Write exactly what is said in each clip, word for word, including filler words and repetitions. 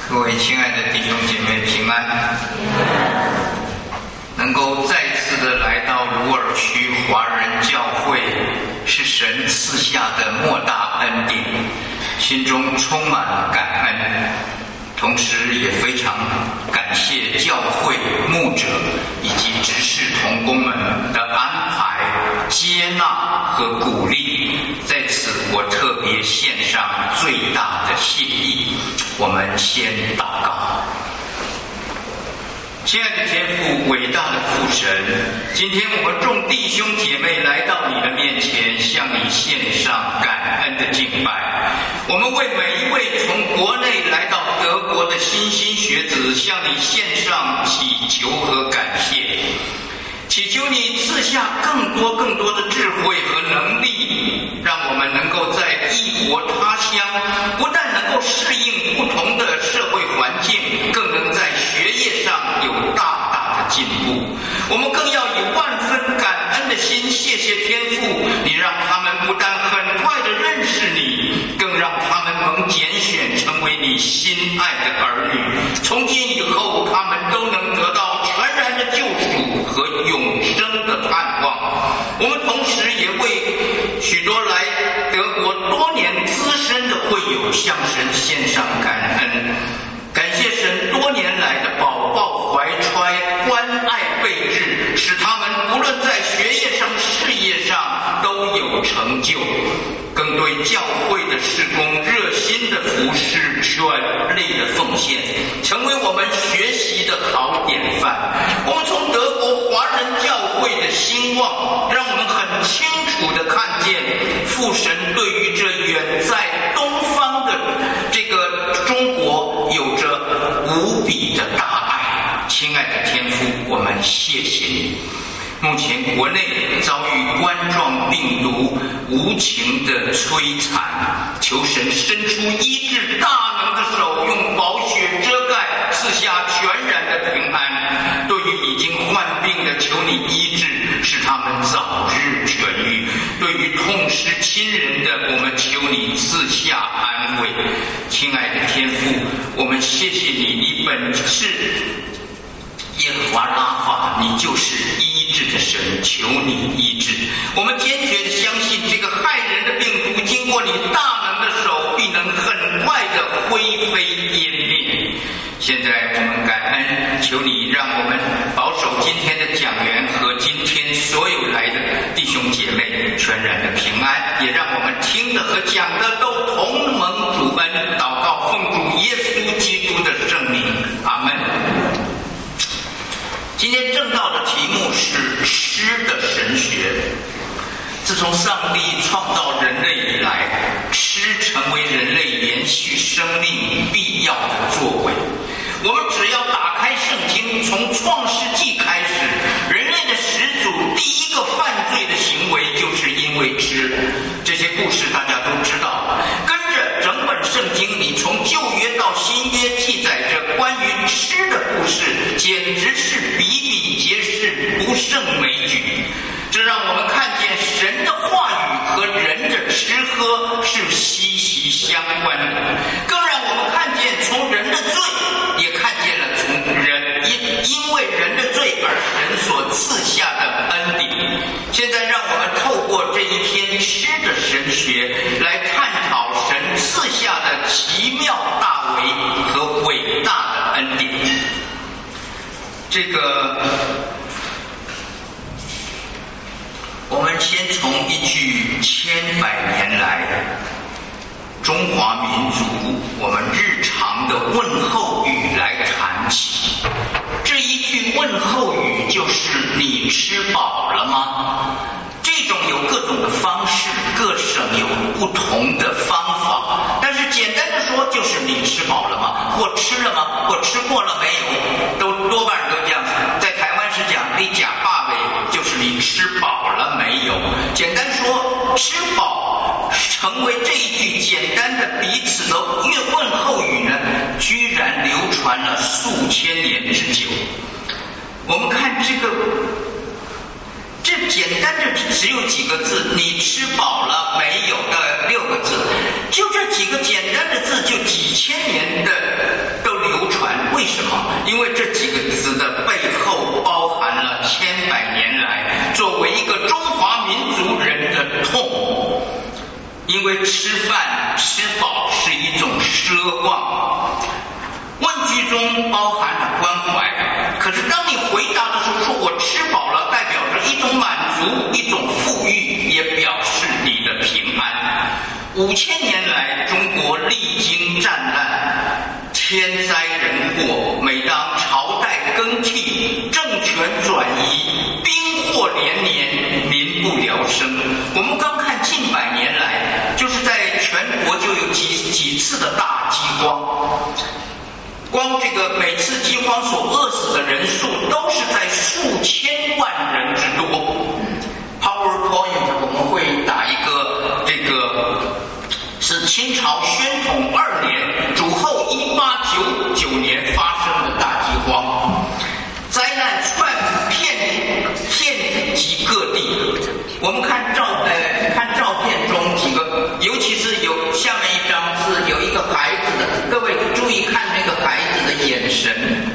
各位亲爱的弟兄姐妹平安，能够再次的来到鲁尔区华人教会，是神赐下的莫大恩典，心中充满了感恩，同时也非常感谢教会牧者以及执事同工们的安排、接纳和鼓励。在此我特别献上最大的谢意。我们先祷告。亲爱的天父，伟大的父神，今天我们众弟兄姐妹来到你的面前，向你献上感恩的敬拜。我们为每一位从国内来到德国的新兴学子，向你献上祈求和感谢，祈求你赐下更多更多的智慧和能力，让我们能够在异国他乡，不但能够适应不同的社会环境，更能在学业上有大大的进步。我们更要以万分感恩的心，谢谢天父，你让他们不但很快的认识你，更让他们能拣选成为你心爱的儿女。从今以后，他们都能得到全然的救赎和永生的盼望。我们同时也为许多来德国多年资深的会友向神献上感恩，感谢神多年来的宝宝怀揣、关爱备至，使他们无论在学业上、事业上都有成就，更对教会的事工热心的服侍、全力的奉献，成为我们学习的好典范。我们从德国华人教会的兴旺，让我们很清楚地看见父神对于这远在东方的这个中国有着无比的大爱。亲爱的天父，我们谢谢你。目前国内遭遇冠状病毒无情的摧残，求神伸出医治大能的手，用宝血遮盖，赐下全然的平安。对于已经患病的，求你医治，使他们早日痊愈。对于痛失亲人的，我们求你赐下安慰。亲爱的天父，我们谢谢你，你本是耶和华拉法，你就是医治的神，求你医治。我们坚决地相信，这个害人的病毒经过你大能的手，必能很快地灰飞烟灭。现在我们感恩，求你让我们保守今天的讲员和今天所有来的弟兄姐妹全然的平安，也让我们听的和讲的都同蒙主恩。祷告奉主耶稣基督的圣名，阿门。今天正道的题目是诗的神学。自从上帝创造人类以来，诗成为人类延续生命必要的作为。我们只要打开圣经，从创世纪开始，人类的始祖第一个犯罪的行为就是因为吃。这些故事大家都知道。跟着整本圣经，你从旧约到新约记载着关于吃的故事，简直是比比皆是，不胜枚举。这让我们看见神的话语和人的吃喝是息息相关的，更让我们看见从人的罪，也看见了从人因因为人的罪而神所赐下的恩典。现在让我们透过这一篇吃的神学来探讨神赐下的奇妙大为和伟大的恩典。这个我们先从一句千百年来中华民族我们日常的问候语来谈起。这一句问候语就是你吃饱了吗？这种有各种的方式，各省有不同的方法，但是简单的说就是你吃饱了吗？或吃了吗？或吃过了没有？都多半都这样子。在台湾是讲你假霸尾，就是你吃饱了没有？简单说，吃饱成为这一句简单的彼此的问候语呢，居然流传了数千年之久。我们看这个这简单的只有几个字，你吃饱了没有的六个字，就这几个简单的字，就几千年的都流因为这几个字的背后包含了千百年来作为一个中华民族人的痛。因为吃饭吃饱是一种奢望，问句中包含了关怀，可是当你回答的时候说我吃饱了，代表着一种满足，一种富裕，也表示你的平安。五千年来中国历经战乱，天灾人祸，每当朝代更替，政权转移，兵祸连连，民不聊生。我们刚看近百年来，就是在全国就有几几次的大饥荒，光这个每次饥荒所饿死的人数都是在数千万人之多。PowerPoint 我们会打一个这个是清朝宣统二年主后一八九九年发生的大饥荒，灾难窜遍遍及各地。我们看照呃看照片中几个，尤其是有下面一张是有一个孩子的，各位注意看那个孩子的眼神，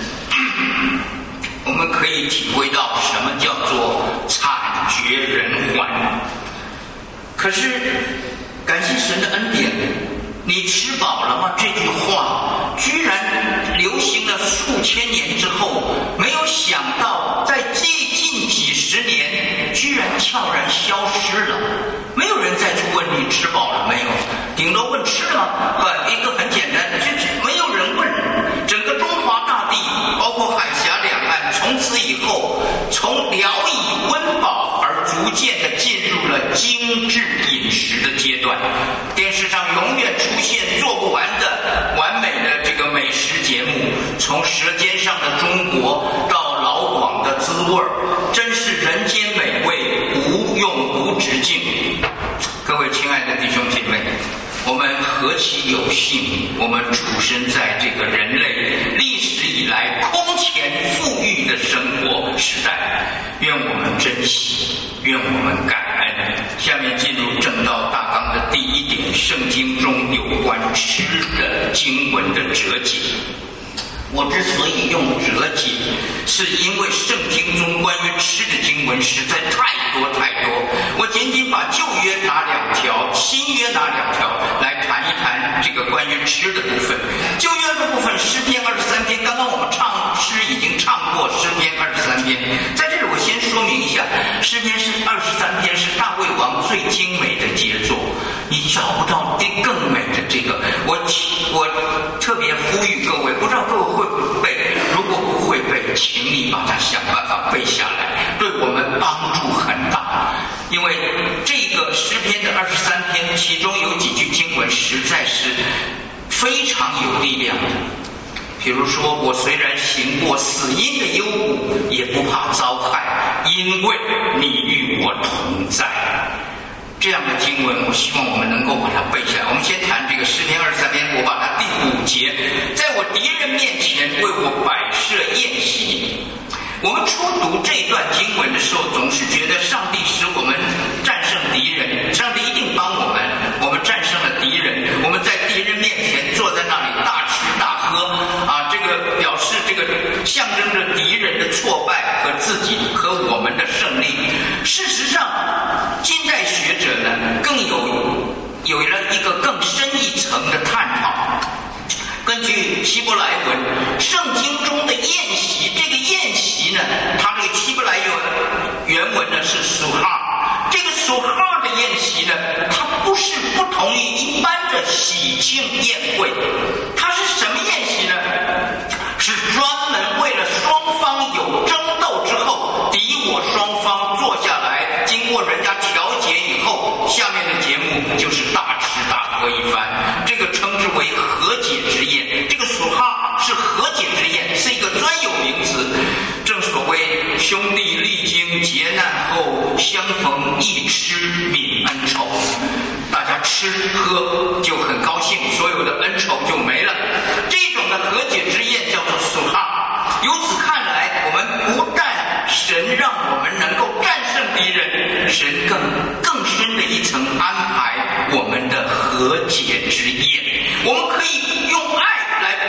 我们可以体会到什么叫做惨绝人寰。可是感谢神的恩典，你吃饱了吗？这句话居然流行了数千年之后，没有想到在最近几十年居然悄然消失了。没有人再去问你吃饱了没有，顶多问吃了吗？很一个很简单，就是没有人问。整个中华大地，包括海峡两岸，从此以后从聊以温饱而逐渐的进入了精致饮食的阶段。电视上永远出现做不完的完美的这个美食节目，从《舌尖上的中国》到老广的滋味，真是人间美味，无用无止境。各位亲爱的弟兄姐妹，我们何其有幸，我们出生在这个人类历史以来空前富裕的生活时代，愿我们珍惜，愿我们感恩。下面进入正道大纲的第一点，圣经中有关吃的经文的折解。我之所以用折解，是因为圣经中关于吃的经文实在太多太多。我仅仅把旧约拿两条，新约拿两条来谈一谈这个关于吃的部分。旧约的部分，诗篇二十三篇，刚刚我们唱诗已经唱过诗篇二十三篇。在这里我先说明一下，诗篇是二十三篇是大卫王最精美的杰作，你找不到更美的这个。我我特别呼吁各位，不知道各位会不会背，如果不会背，请你把它想办法背下来，对我们帮助很大。因为这个诗篇的二十三篇，其中有几句经文实在是非常有力量的。比如说，我虽然行过死荫的幽谷，也不怕遭害，因为你与我同在。这样的经文，我希望我们能够把它背下来。我们先谈这个诗篇二十三篇，我把它第五节，在我敌人面前为我摆设宴席。我们初读这段经文的时候，总是觉得上帝使我们战胜敌人，上帝一定帮我们，我们战胜了敌人，我们在敌人面前坐在那里大吃大喝啊，这个表示这个象征着敌人的挫败和自己和我们的胜利。事实上，近代学者呢更有有了一个更深一层的探讨。根据希伯来文，圣经中的宴席，这个宴席呢，它这个希伯来原原文呢是苏哈。这个苏哈的宴席呢，它不是不同于一般的喜庆宴会，它是什么宴席呢？是专门为了双方有争斗之后，敌我双方坐下来，经过人家调解以后，下面的节目就是大吃大喝一番。这个称之为和解之宴。这个苏哈是和解之宴，是一个专有名词。正所谓兄弟历经劫难后，相逢一吃泯恩仇。大家吃喝就很高兴，所有的恩仇就没了。这种的和解之宴叫做苏哈。由此看来，我们不但神让我们能够战胜敌人，神更更深的一层安排我们的和解之宴。我们可以用爱来包容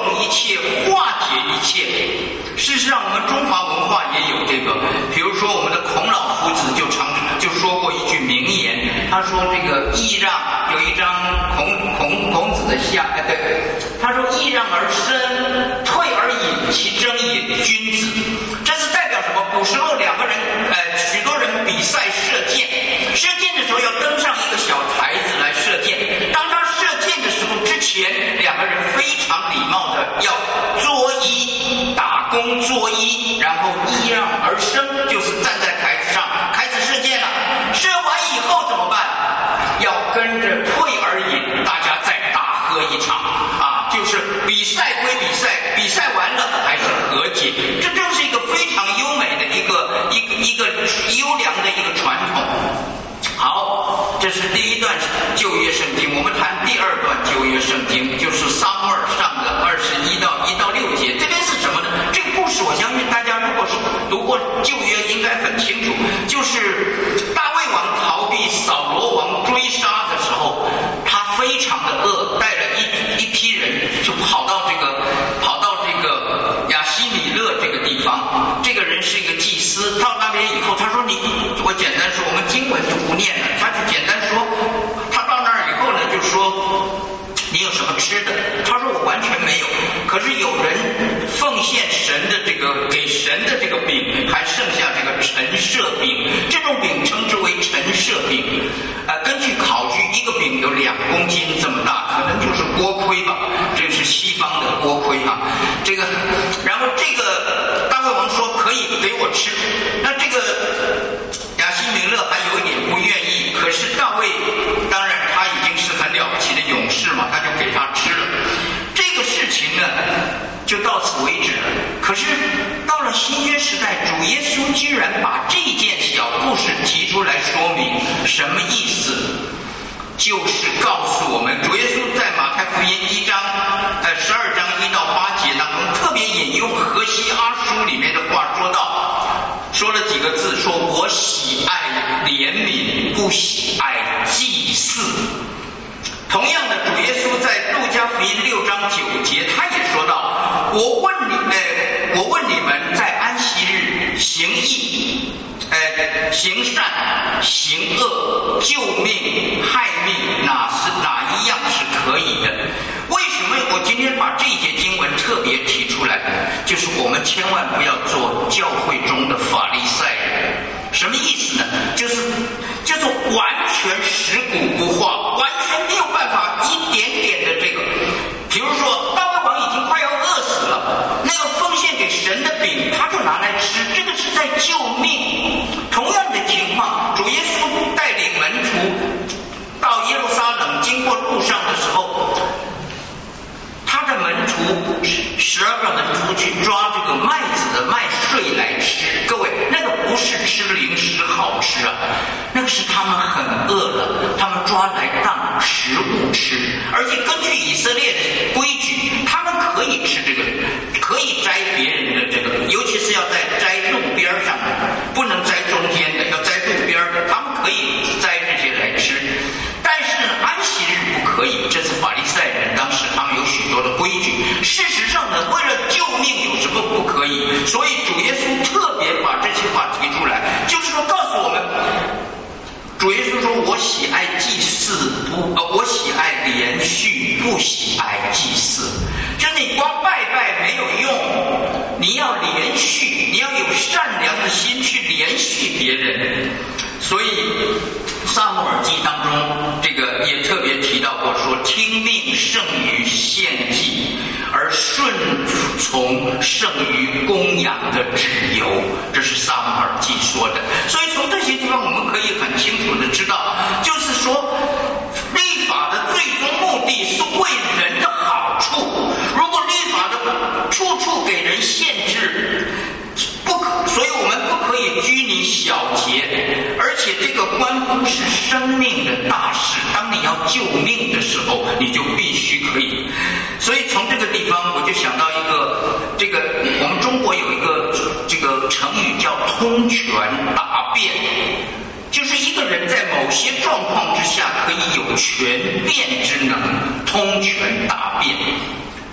一切，化解一切。事实上，我们中华文化也有这个，比如说我们的孔老夫子就常就说过一句名言，他说这个揖让，有一张孔孔孔子的像，哎对，他说揖让而生，退而隐其争也，君子。这是代表什么？古时候两个人，呃，许多人比赛射箭，射箭的时候要登上一个小台子来射箭。当他射箭的时候，之前两个人非常礼貌的要作揖，打躬作揖，然后揖让而生，就是站在台子上开始射箭了。射完以后怎么办？要跟着退而隐，大家再大喝一场啊！就是比赛归比赛，比赛完了还是和解，这正是一个非常优美的一个一个一个优良的一个传统。好，这是第一段旧约圣经，我们谈第二段旧约圣经，就是撒母耳上的二十一到一到六节。这边是什么呢？这个故事我相信大家如果是读过旧约应该很清楚，就是大卫王逃避扫罗王追杀的时候，他非常的饿，带了一一批人就跑到这个跑到这个亚西米勒这个地方。这个人是一个祭司，到那边以后，他说你，我简单说，我们经文就不念了，他就简单说，他到那儿以后呢，就说你有什么吃的？他说我完全没有。可是有人奉献神的这个给神的这个饼，还剩下这个陈设饼，这种饼称之为陈设饼。呃，根据考据，一个饼有两公斤这么大，可能就是锅盔吧，这是西方的锅盔啊。这个，然后这个大卫王说可以给我吃，那这个亚西米勒还有一点不愿意，可是大卫当然他已经是很了不起的勇士嘛，他就给他吃了。这个事情呢，就到此为止了。可是到了新约时代，主耶稣居然把这件小故事提出来说明，什么意思？就是告诉我们，主耶稣在马太福音一章，呃十二章一到八节当中，特别引用何西阿书里面的话，说到，说了几个字，说我喜爱怜悯，不喜爱祭祀。同样的，主耶稣在路加福音六章九节，他也说到，我问你，呃，我问你们，在安息日行义，呃，行善，行恶，救命，害命，哪是哪一样是可以的？为什么我今天把这一节经文特别提出来？就是我们千万不要做教会中的法利赛人。什么意思呢？就是就是完全食古不化，完全没有办法一点点的这个，比如说大卫王已经快要饿死了，那个奉献给神的饼他就拿来吃，这个是在救命。同样的情况，主耶稣带领门徒到耶路撒冷，经过路上的时候，他的门徒十二个门徒去抓这个麦子的麦穗来吃。各位，那个不是吃零食好吃啊，那个是他们很饿了，他们抓来当食物吃。而且根据以色列的规矩，他们可以吃这个，可以摘别人的这个，尤其是要在摘路边上的，不能摘中间的，要摘路边的，他们可以摘这些来吃。但是呢，安息日不可以，这是法利赛人当时他们有许多的规矩。事实上呢，为了救命有什么不可以？所以主耶稣特别把这些话提出来，就是说告诉我们，主耶稣说我喜爱祭祀，不呃，我喜爱连续，不喜爱祭祀。就是你光拜拜没有用，你要连续，你要有善良的心去连续别人。所以撒母耳记当中这个也特别提到过，说听命胜于献祭，而顺从胜于供养的脂油，这是撒母耳记说的。所以从这些地方我们可以很清楚的知道，就是说律法的最终目的是为人的好处。如果律法的处处给人限制，不可，所以我们不可以拘泥小节，而且这个关乎是生命的大事。当你要救命的时候，你就必须可以。所以从这个地方，我就想到一个，这个我们中国有一个这个成语叫通权达变，就是一个人在某些状况之下可以有权变之能，通权达变。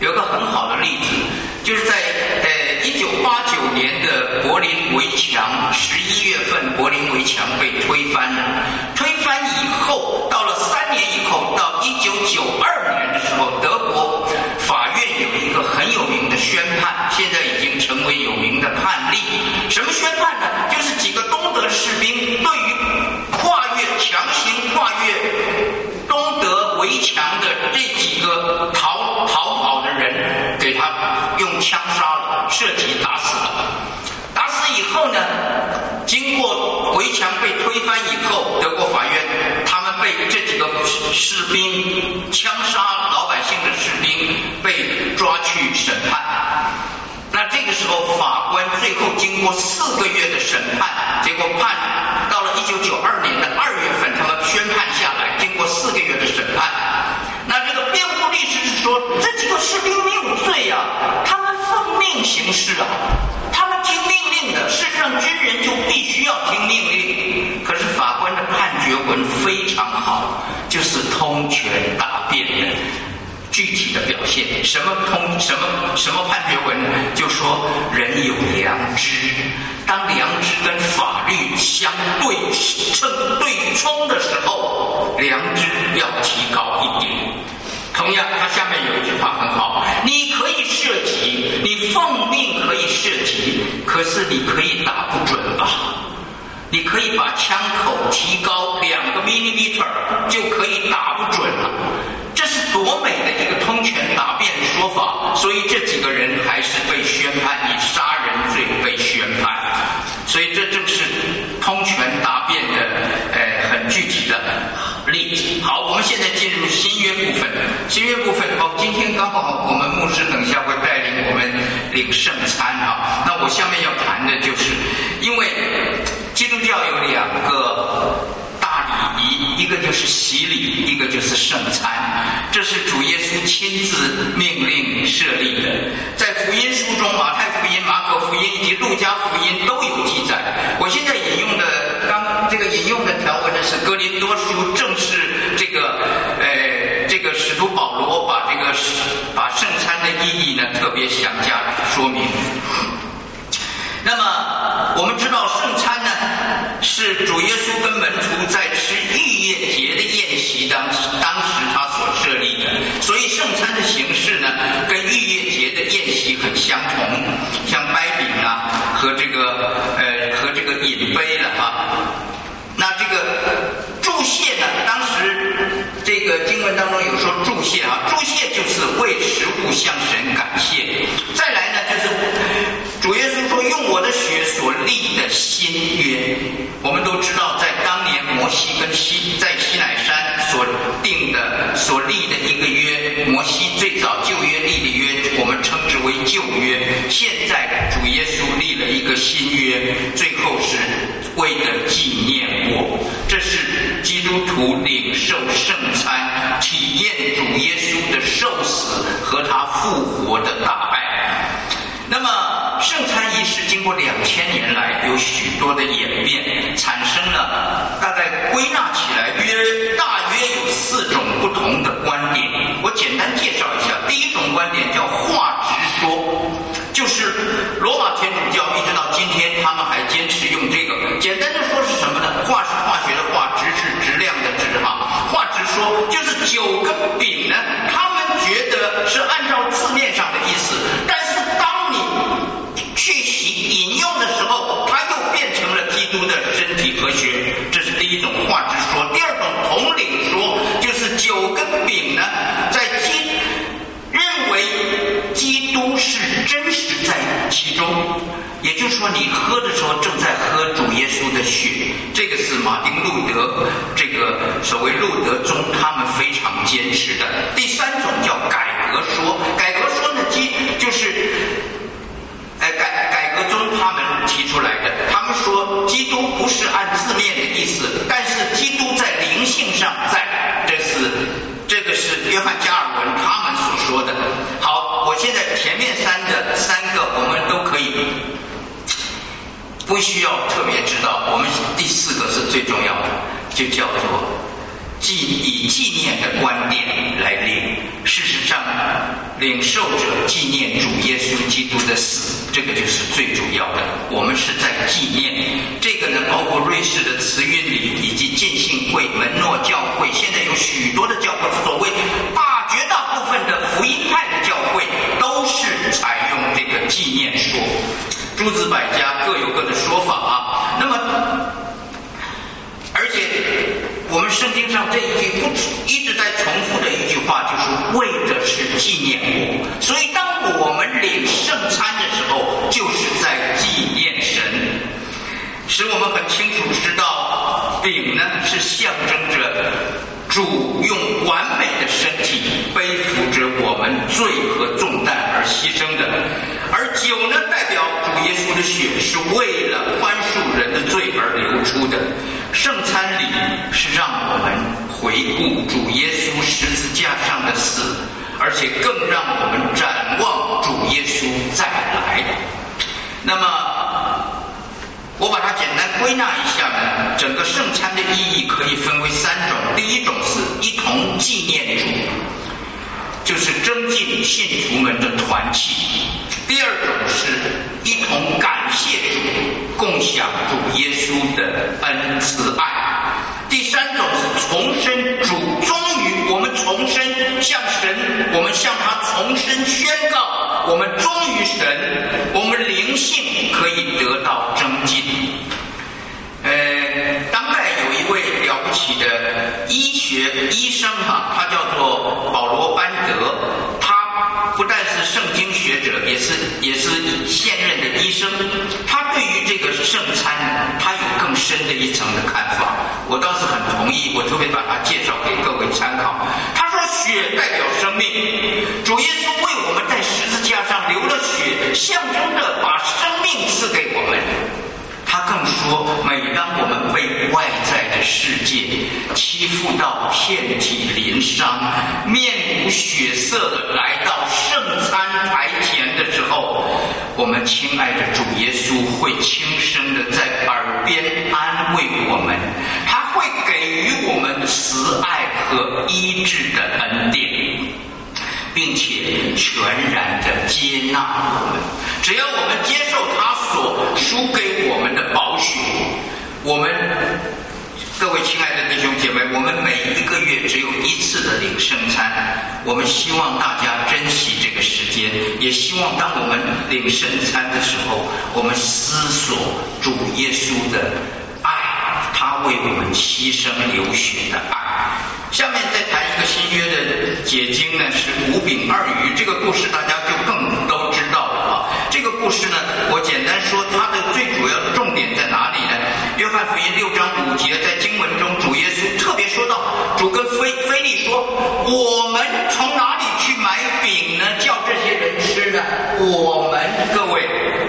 有个很好的例子，就是在呃一九八九年的柏林围墙，十一月份柏林围墙被推翻了。推翻以后，到了三年以后，到一九九二年的时候，德国法院有一个很有名的宣判，现在已经成为有名的判例。什么宣判呢？就是几个东德士兵对于跨越强行跨越东德围墙的这几个逃逃跑的人，给他用枪杀了，射击打死了。打死以后呢，经过围墙被推翻以后，德国法院他们被这几个士兵枪杀老百姓的士兵被抓去审判。那这个时候法官最后经过四个月的审判，结果判到了一九九二年的二月份，他们宣判下来，经过四个月的审判。那这个辩护律师是说，这几个士兵没有罪啊，他们奉命行事啊，他们听命令的，事实上军人就必须要听命令。可是法官的判决文非常好，就是通权达变的具体的表现。什么通什么什么判决文呢？就说人有良知，当良知跟法律相对称对冲的时候，良知要提高一点。同样，他下面有一句话很好，你可以射击，你奉命可以射击，可是你可以打不准吧？你可以把枪口提高两个 millimeter 就可以打不准了。这是多美的一个通权达变的说法，所以这几个人还是被宣判以杀人罪被宣判。所以这正是通权达变的呃很具体的例子。好，我们现在进入新约部分。新约部分哦，今天刚好我们牧师等一下会带领我们领圣餐啊。那我下面要谈的就是，因为基督教有两个大礼仪，一个就是洗礼，一个就是圣餐。这是主耶稣亲自命令设立的，在福音书中，马太福音、马可福音以及路加福音都有记载。我现在引用的刚这个引用的条文呢是哥林多书，正是这个呃这个使徒保罗把这个把圣餐的意义呢特别详加说明。那么我们知道圣餐呢是主耶稣跟门徒在吃逾越节的宴席当当时他所设立的，所以圣餐的形式呢跟逾越节的宴席很相同，像掰饼啊和这个呃和这个饮杯了哈。那这个祝谢呢，当时这个经文当中有说祝谢啊，祝谢就是为食物向神感谢。再来呢就是主耶稣说用我的血所立的新约。我们都知道在当年摩西跟西在西乃山所定的所立的一个约，摩西最早旧约立的约我们称之为旧约，现在主耶稣立了一个新约，最后是为了纪念我。这是基督徒领受圣餐，体验主耶稣的受死和他复活的大爱。那么圣餐仪式经过两千年来有许多的演变，产生了大概归纳起来约大约有四种不同的观点。我简单介绍一下。第一种观点叫话直说，就是罗马天主教一直到今天他们还坚持用这个。简单的说是什么呢？话是化学的话，质是质量的质哈。话直说就是酒跟饼呢，他们觉得是按照字面上的意思，但是当你去饮用的时候，它又变成了基督的身体和血。这是第一种话直说。第二种统领说，就是酒跟饼呢，在基认为基督是真实在其中，也就是说你喝的时候正在喝主耶稣的血。这个是马丁路德这个所谓路德宗他们非常坚持的。第三种叫改革说，改革说呢基就是呃改改革宗他们提出来的。他们说基督不是按字面的意思，但是基督在灵性上在，这是这个是约翰加尔文他们所说的。好，我现在前面三的三个我们都可以不需要特别知道，我们第四个是最重要的，就叫做纪以纪念的观点来领。事实上领受者纪念主耶稣基督的死，这个就是最主要的。我们是在纪念这个呢，包括瑞士的慈运里以及浸信会、门诺教会，现在有许多的教会，所谓大绝大部分的福音派的教会都是采用这个纪念说，诸子百家各有各的说法啊。那么，而且我们圣经上这一句不一直在重复的一句话，就是为的是纪念我。所以当我们领圣餐的时候，就是在纪念神，使我们很清楚知道，饼呢是象征着主用完美的身体背负着我们罪和重担而牺牲的，而酒呢代表主耶稣的血是为了宽恕人的罪而流出的。圣餐礼是让我们回顾主耶稣十字架上的死，而且更让我们展望主耶稣再来。那么我把它简单归纳一下呢，整个圣餐的意义可以分为三种。第一种是一同纪念主，就是增进信徒们的团契；第二种是一同感谢主，共享主耶稣的恩慈爱；第三种是重申主，终于我们重申向神，我们向他重申宣告，我们忠于神，我们灵性可以得到增进。呃，当代有一位了不起的医学医生哈、啊，他叫做保罗班德，他不但是圣经学者，也是也是现任的医生。他对于这个圣餐呢，他有更深的一层的看法，我倒是很同意，我特别把它介绍给各位参考。他说，血代表生命，主耶稣为我们在十字架上流了血，象征着把生命赐给我们。他更说，每当我们被外在的世界欺负到遍体鳞伤、面无血色的来到圣餐台前的时候，我们亲爱的主耶稣会轻声的在耳边安慰我们，他会给予我们慈爱和医治的恩典，并且全然的接纳我们。只要我们接受他所输给我们的宝血，我们各位亲爱的弟兄姐妹，我们每一个月只有一次的领圣餐，我们希望大家珍惜这个时间，也希望当我们领圣餐的时候，我们思索主耶稣的爱，他为我们牺牲流血的爱。下面再谈一个新约的解经呢，是五饼二鱼。这个故事大家就更都知道了啊。这个故事呢，我简单说，它的最主要的重点在哪里呢？约翰福音六章五节，在经文中，主耶稣特别说到，主跟非非利说：“我们从哪里去买饼呢？叫这些人吃呢？”我们，各位，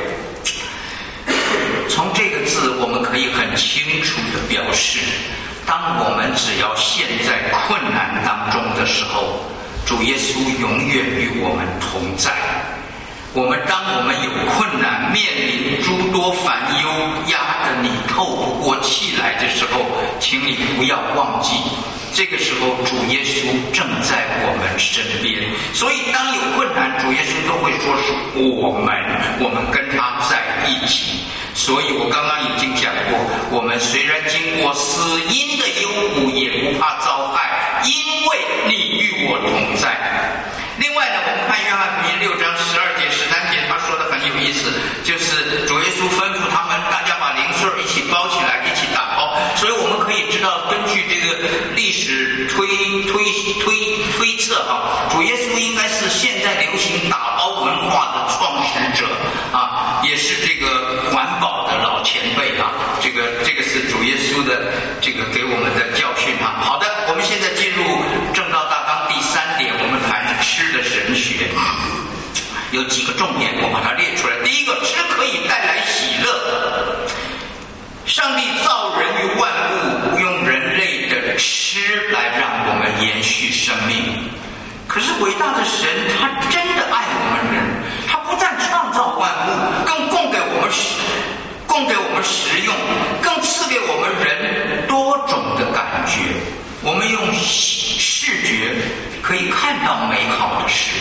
从这个字，我们可以很清楚的表示，当我们只要陷在困难当中的时候，主耶稣永远与我们同在。我们当我们有困难，面临诸多烦忧，压得你透不过气来的时候，请你不要忘记，这个时候主耶稣正在我们身边。所以当有困难，主耶稣都会说是我们，我们跟他在一起。所以我刚刚已经讲过，我们虽然经过死荫的幽谷，也不怕遭害，因为你与我同在。另外呢，我们看约翰福音六章十二节、十三节，他说的很有意思，就是主耶稣吩咐他们，大家把零碎一起包起来，一起打包。所以我们可以知道，根据这个历史推推推推测啊，主耶稣应该是现在流行打包文化的创始者啊，也是这个环保的老前辈啊。这个这个是主耶稣的这个给我们的教训啊。好的，我们现在进入正道大纲第三点，我们谈吃的神学。有几个重点，我把它列出来。第一个，吃可以带来喜乐。上帝造人于万物，用人类的吃来让我们延续生命。可是伟大的神，他真的爱我们人，他不但创造万物，更供给我们食，供给我们食用，更赐给我们人多种的感觉。我们用视觉可以看到美好的事物，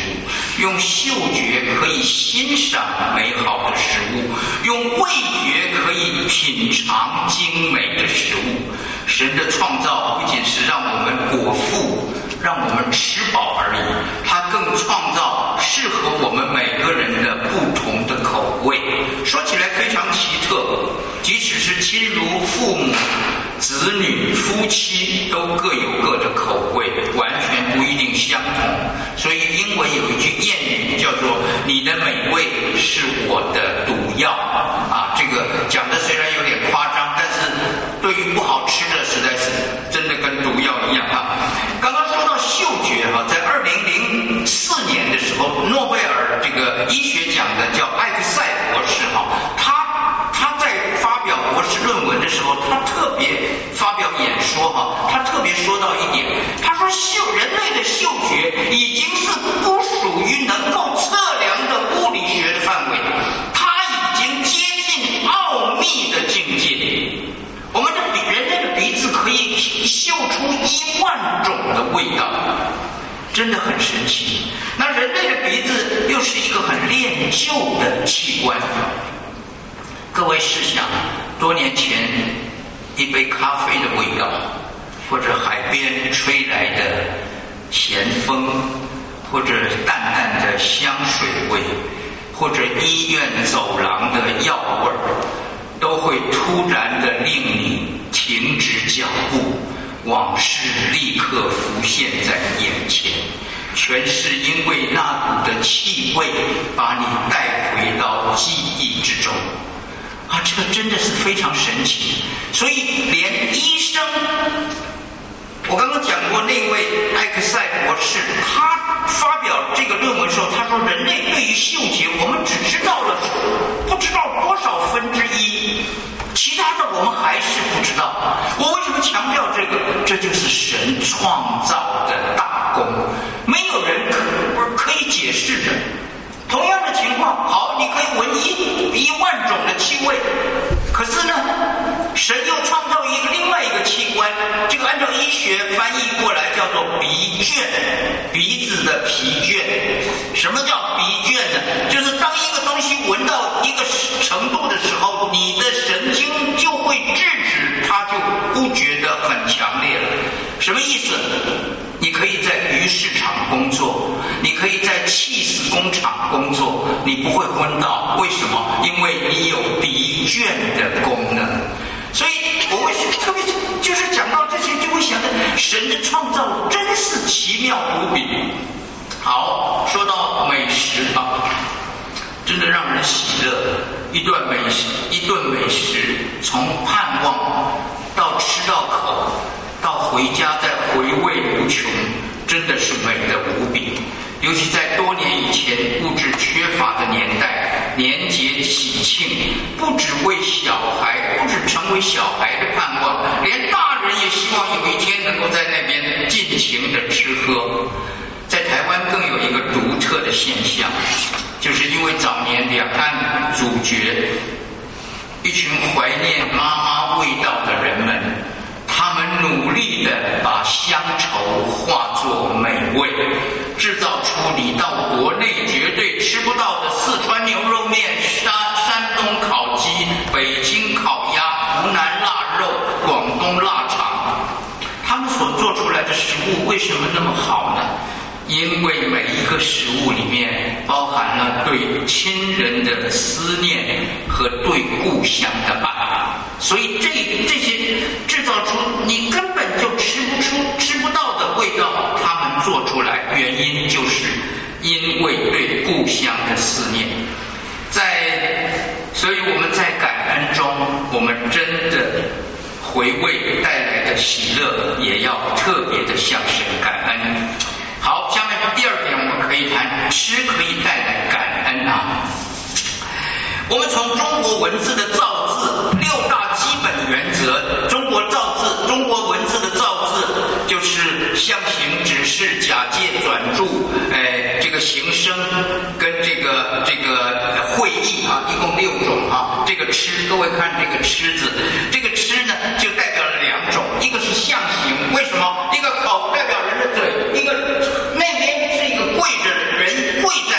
用嗅觉可以欣赏美好的食物，用味觉可以品尝精美的食物。神的创造不仅是让我们果腹，让我们吃饱而已，他更创造适合我们每个人的不同的口味。说起来非常奇特，即使是亲如父母、子女、夫妻，都各有各的口味，完全不一定相同。所以英文有一句谚语叫做“你的美味是我的毒药”啊，这个讲的虽然有点夸张，但是对于不好吃的，实在是真的跟毒药一样啊。刚刚说到嗅觉哈，在二零零四年的时候，诺贝尔这个医学奖的叫艾克塞博士哈，他他在发表博士论文的时候，他特别发表演说哈，他特别说到一点，他说嗅人类的嗅觉已经是不属于能够测量的物理学的范围，它已经接近奥秘的境界。我们的鼻人类的鼻子可以嗅出一万种的味道，真的很神奇。那人类的鼻子又是一个很练就的器官。各位试想，多年前一杯咖啡的味道，或者海边吹来的咸风，或者淡淡的香水味，或者医院走廊的药味儿，都会突然的令你停止脚步，往事立刻浮现在眼前，全是因为那股的气味把你带回到记忆之中啊！这个真的是非常神奇。所以连医生，我刚刚讲过那位艾克塞博士，他发表这个论文的时候，他说人类对于嗅觉我们只知道了不知道多少分之一，其他的我们还是不知道。我为什么强调这个？这就是神创造的大功，没有人可可以解释的。同样的情况，好，你可以闻一一万种的气味，可是呢，神又创造一个另外一个器官，这个按照医学翻译过来叫做鼻倦，鼻子的疲倦。什么叫鼻倦呢？就是当一个东西闻到一个程度的时候，你的神经就会制止，它就不觉得很强烈了。什么意思？你可以在鱼市场工作，你可以在气死工厂工作，你不会昏倒。为什么？因为你有鼻倦的功能。所以我为什么特别就是讲到这些，就会想到神的创造真是奇妙无比。好，说到美食啊，真的让人喜乐。一顿美食，一顿美食，从盼望到吃到口，到回家再回味无穷，真的是美得无比。尤其在多年以前物质缺乏的年代，年节喜庆，不只为小孩，不只成为小孩的盼望，连大人也希望有一天能够在那边尽情的吃喝。在台湾更有一个独特的现象，就是因为早年两岸阻绝，一群怀念妈妈味道的人们，他们努力地把乡愁化作美味，制造出你到国内绝对吃不到的四川牛肉面、山山东烤鸡、北京烤鸭、湖南腊肉、广东腊肠。他们所做出来的食物为什么那么好呢？因为每一个食物里面包含了对亲人的思念和对故乡的爱，所以这这些制造出你根本就吃不出、吃不到的味道，他们做出来，原因就是因为对故乡的思念。在，所以我们在感恩中，我们真的回味带来的喜乐，也要特别的向神感恩。好，下面第二点我们可以谈吃可以带来感恩啊。我们从中国文字的造字六大基本原则，中国造字，中国文字的造字就是象形、指示、假借、转注，哎，这个形声跟这个这个会意啊，一共六种啊。这个吃，各位看这个吃字，这个吃呢就代表了两种，一个是象形，为什么？一个口代表人的嘴，一个那边是一个跪着人跪着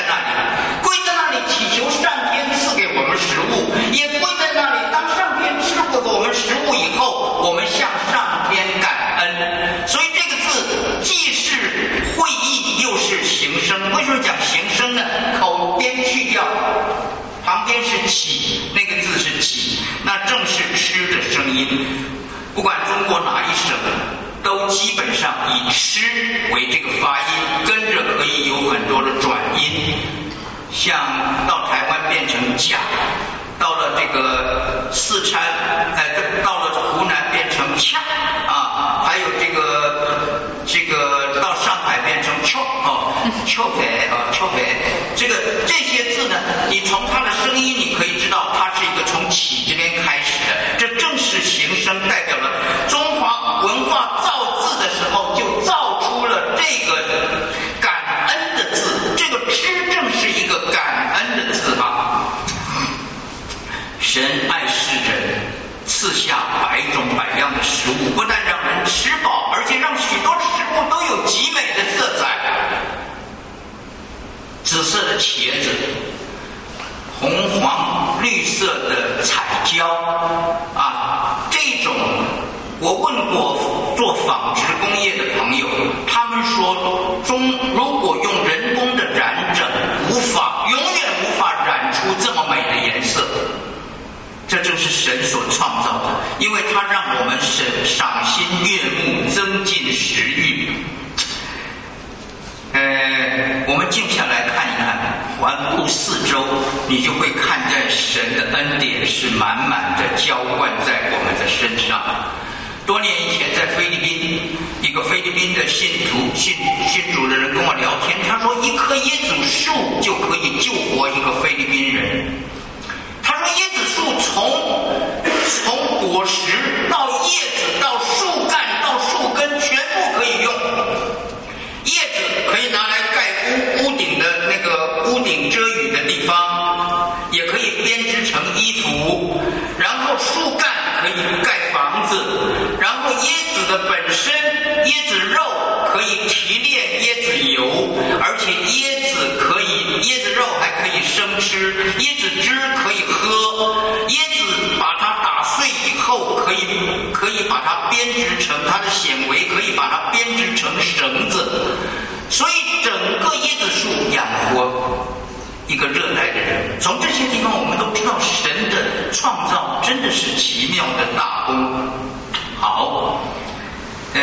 边是起，那个字是起，那正是吃的声音。不管中国哪一省，都基本上以吃为这个发音，跟着可以有很多的转音，像到台湾变成甲，到了这个四川，哎，到了湖南变成恰啊，还有这个这个到上海变成丘哦，丘肥啊，丘肥，这个这些字呢，你从它的声音，你可以知道它是一个从起这边开始的，这正是形声，代表了中华文化造字的时候就造出了这个感恩的字，这个吃正是一个感恩的字啊。神爱世人，赐下百种百样的食物，不但让人吃饱，而且让许多食物都有极美的色彩。紫色的茄子，红黄绿色的彩椒啊，这种我问过做纺织工业的朋友，他们说中如果用人工的染整，无法永远无法染出这么美的颜色。这正是神所创造的，因为它让我们神赏心悦目，增进食欲。呃，我们静下来看一看，环顾四周，你就会看见神的恩典是满满的浇灌在我们的身上。多年以前在菲律宾，一个菲律宾的信徒信信主的人跟我聊天，他说一棵椰子树就可以救活一个菲律宾人。他说椰子树从从果实到叶子到树干到树根全部可以用，叶子可以拿来盖屋屋顶的那个屋顶遮雨的地方，也可以编织成衣服，然后树干可以盖房子，然后椰子的本身椰子肉可以提炼椰子油，而且椰子可以椰子肉还可以生吃，椰子汁可以喝，椰子把它打碎以后可以可以把它编织成它的纤维，可以把它编织成绳子，所以整个椰子树养活一个热带的人。从这些地方我们都知道神的创造真的是奇妙的大功。好，呃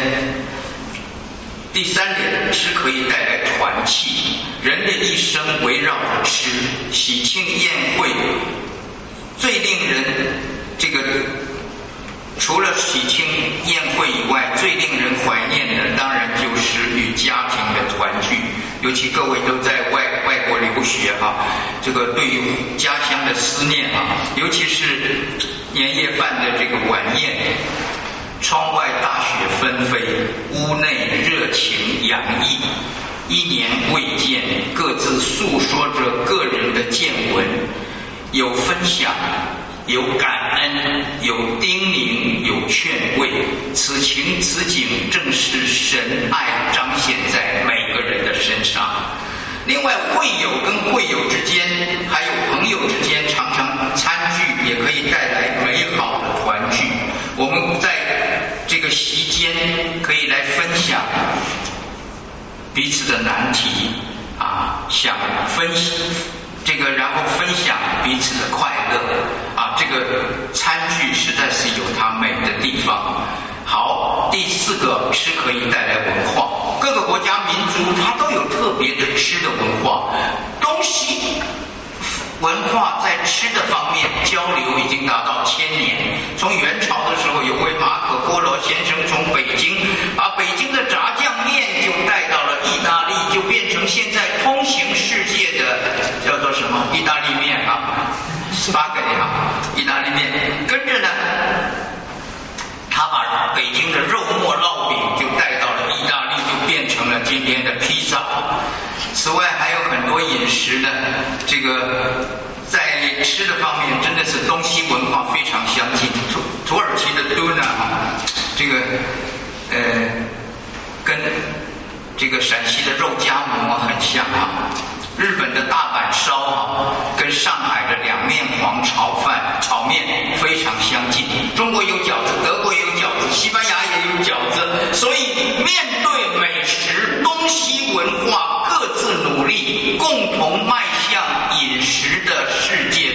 第三点，吃可以带来团契。人的一生围绕着吃，喜庆宴会最令人这个除了喜庆宴会以外，最令人怀念的当然就是与家庭的团聚。尤其各位都在外外国留学哈、啊，这个对于家乡的思念啊，尤其是年夜饭的这个晚宴。窗外大雪纷飞，屋内热情洋溢，一年未见，各自诉说着个人的见闻，有分享，有感恩，有叮咛，有劝慰。此情此景正是神爱彰显在每个人的身上。另外，会友跟会友之间，还有朋友之间，常常参聚，也可以带来美好的团聚。我们在这个席间可以来分享彼此的难题啊，想分这个，然后分享彼此的快乐啊，这个餐具实在是有它美的地方。好，第四个，吃可以带来文化。各个国家民族它都有特别的吃的文化，东西文化在吃的方面交流已经达到千年。从元朝的时候，有位马可波罗先生从北京把北京的炸酱面就带到了意大利，就变成现在通行世界的叫做什么意大利面啊 spaghetti 啊，意大利面。跟着呢，他把北京的肉末烙饼就带到了意大利，就变成了今天的披萨。此外还有很多饮食呢，这个在吃的方面真的是东西文化非常相近。土土耳其的敦啊，这个呃跟这个陕西的肉夹馍很像啊。日本的大阪烧啊，跟上海的两面黄炒饭、炒面非常相近。中国有饺子，德国也有饺子，西班牙也有饺子。所以面对美食，东西文化各自努力，共同迈向饮食的世界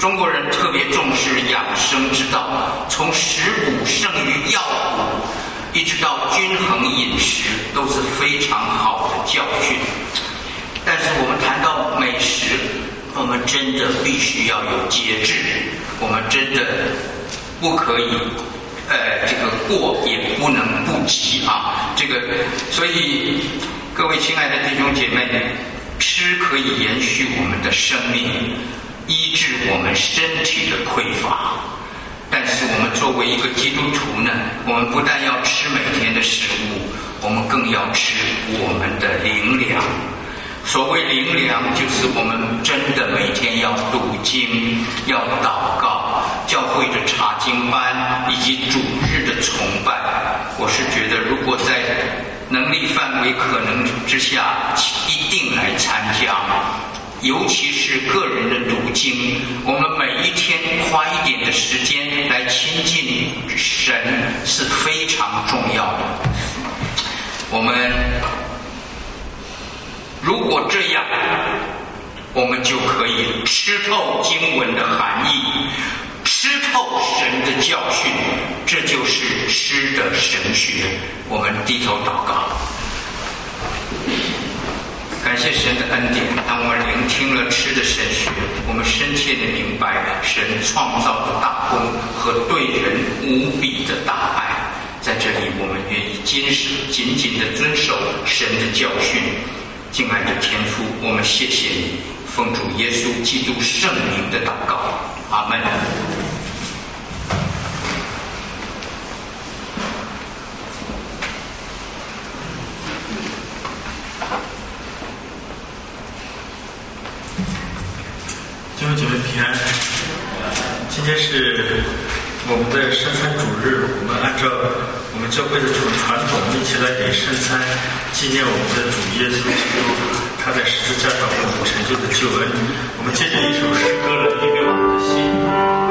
中国人特别重视养生之道，从食补胜于药补，一直到均衡饮食，都是非常好的教训。但是我们谈到美食，我们真的必须要有节制，我们真的不可以呃，这个过也不能不及啊！这个，所以各位亲爱的弟兄姐妹，吃可以延续我们的生命，医治我们身体的匮乏。但是我们作为一个基督徒呢，我们不但要吃每天的食物，我们更要吃我们的灵粮。所谓灵粮，就是我们真的每天要读经，要祷告，教会的查经班以及主日的崇拜。我是觉得，如果在能力范围可能之下，一定来参加。尤其是个人的读经，我们每一天花一点的时间来亲近神是非常重要的。我们如果这样，我们就可以吃透经文的含义，吃透神的教训，这就是吃的神学。我们低头祷告，感谢神的恩典。当我们聆听了吃的神学，我们深切地明白神创造的大功和对人无比的大爱。在这里，我们愿意坚持紧紧地遵守神的教训。敬爱的天父，我们谢谢你，奉主耶稣基督圣名的祷告，阿们。 弟兄姐妹平安。今天是我们的圣餐主日，我们按照我们教会的这种传统，一起来领圣餐，纪念我们的主耶稣基督，他在十字架上为我们成就的救恩。我们接着一首诗歌来预备我们的心。